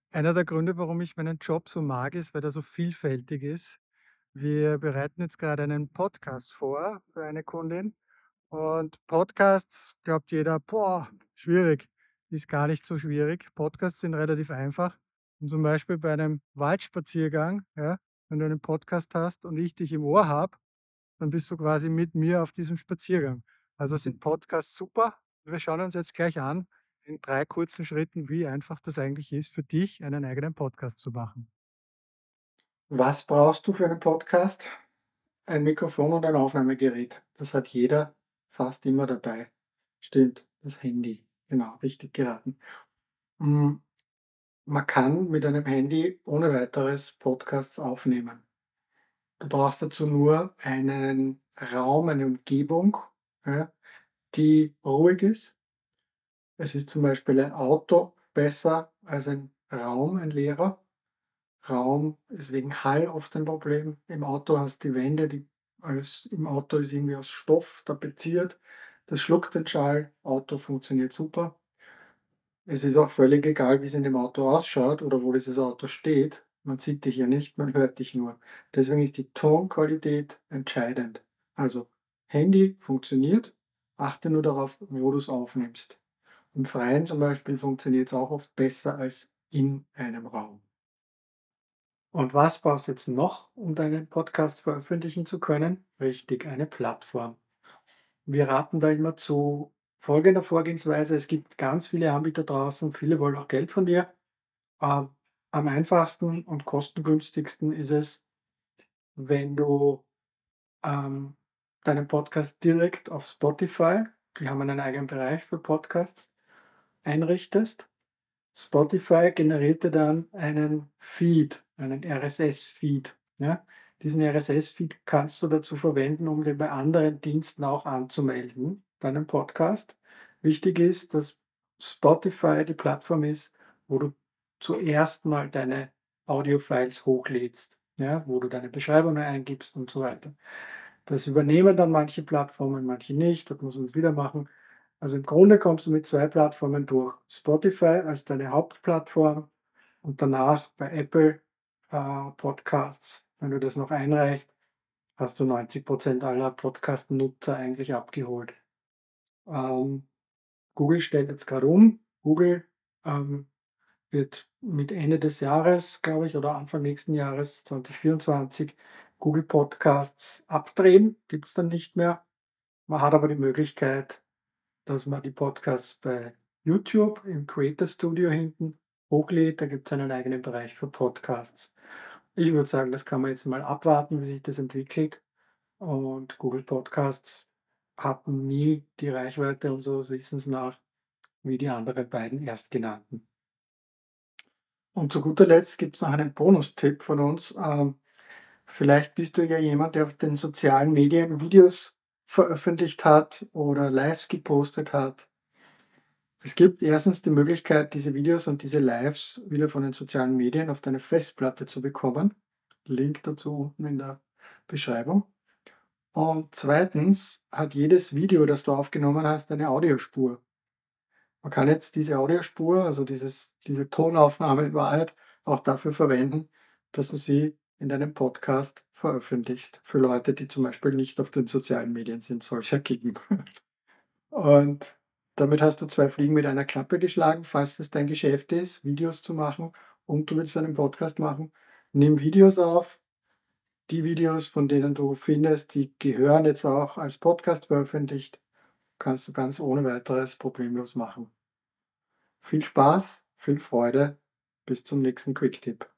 Einer der Gründe, warum ich meinen Job so mag, ist, weil er so vielfältig ist. Wir bereiten jetzt gerade einen Podcast vor für eine Kundin und Podcasts glaubt jeder, boah, schwierig. Ist gar nicht so schwierig. Podcasts sind relativ einfach. Und zum Beispiel bei einem Waldspaziergang, ja, wenn du einen Podcast hast und ich dich im Ohr habe, dann bist du quasi mit mir auf diesem Spaziergang. Also sind Podcasts super. Wir schauen uns jetzt gleich an, in 3 kurzen Schritten, wie einfach das eigentlich ist, für dich einen eigenen Podcast zu machen. Was brauchst du für einen Podcast? Ein Mikrofon und ein Aufnahmegerät. Das hat jeder fast immer dabei. Stimmt, das Handy. Genau, richtig geraten. Hm, Man kann mit einem Handy ohne Weiteres Podcasts aufnehmen. Du brauchst dazu nur einen Raum, eine Umgebung, ja, die ruhig ist. Es ist zum Beispiel ein Auto besser als ein Raum, ein leerer. Raum ist wegen Hall oft ein Problem. Im Auto hast du die Wände, die alles im Auto ist irgendwie aus Stoff tapeziert. Das schluckt den Schall. Auto funktioniert super. Es ist auch völlig egal, wie es in dem Auto ausschaut oder wo dieses Auto steht. Man sieht dich ja nicht, man hört dich nur. Deswegen ist die Tonqualität entscheidend. Also Handy funktioniert, achte nur darauf, wo du es aufnimmst. Im Freien zum Beispiel funktioniert es auch oft besser als in einem Raum. Und was brauchst du jetzt noch, um deinen Podcast veröffentlichen zu können? Richtig, eine Plattform. Wir raten da immer zu folgender Vorgehensweise. Es gibt ganz viele Anbieter draußen, viele wollen auch Geld von dir. Am einfachsten und kostengünstigsten ist es, wenn du ähm, deinen Podcast direkt auf Spotify, die haben einen eigenen Bereich für Podcasts, einrichtest. Spotify generiert dir dann einen Feed, einen RSS-Feed. Ja? Diesen RSS-Feed kannst du dazu verwenden, um den bei anderen Diensten auch anzumelden, deinen Podcast. Wichtig ist, dass Spotify die Plattform ist, wo du zuerst mal deine Audiofiles hochlädst, ja? Wo du deine Beschreibungen eingibst und so weiter. Das übernehmen dann manche Plattformen, manche nicht. Dort muss man es wieder machen. Also im Grunde kommst du mit 2 Plattformen durch. Spotify als deine Hauptplattform und danach bei Apple, Podcasts, wenn du das noch einreichst, hast du 90 aller Podcast-Nutzer eigentlich abgeholt. Ähm, Google stellt jetzt gerade um. Google, ähm, wird mit Ende des Jahres, glaube ich, oder Anfang nächsten Jahres 2024 Google Podcasts abdrehen, gibt's dann nicht mehr. Man hat aber die Möglichkeit, dass man die Podcasts bei YouTube im Creator Studio hinten hochlädt. Da gibt es einen eigenen Bereich für Podcasts. Ich würde sagen, das kann man jetzt mal abwarten, wie sich das entwickelt. Und Google Podcasts hatten nie die Reichweite unseres Wissens nach wie die anderen beiden erstgenannten. Und zu guter Letzt gibt es noch einen Bonustipp von uns. Vielleicht bist du ja jemand, der auf den sozialen Medien Videos veröffentlicht hat oder Lives gepostet hat. Es gibt erstens die Möglichkeit, diese Videos und diese Lives wieder von den sozialen Medien auf deine Festplatte zu bekommen. Link dazu unten in der Beschreibung. Und zweitens hat jedes Video, das du aufgenommen hast, eine Audiospur. Man kann jetzt diese Audiospur, also diese Tonaufnahme in Wahrheit, auch dafür verwenden, dass du sie in deinem Podcast veröffentlichst. Für Leute, die zum Beispiel nicht auf den sozialen Medien sind, soll es ja geben. Und damit hast du 2 Fliegen mit einer Klappe geschlagen, falls das dein Geschäft ist, Videos zu machen und du willst einen Podcast machen. Nimm Videos auf. Die Videos, von denen du findest, die gehören jetzt auch als Podcast veröffentlicht, kannst du ganz ohne Weiteres problemlos machen. Viel Spaß, viel Freude, bis zum nächsten Quick-Tipp.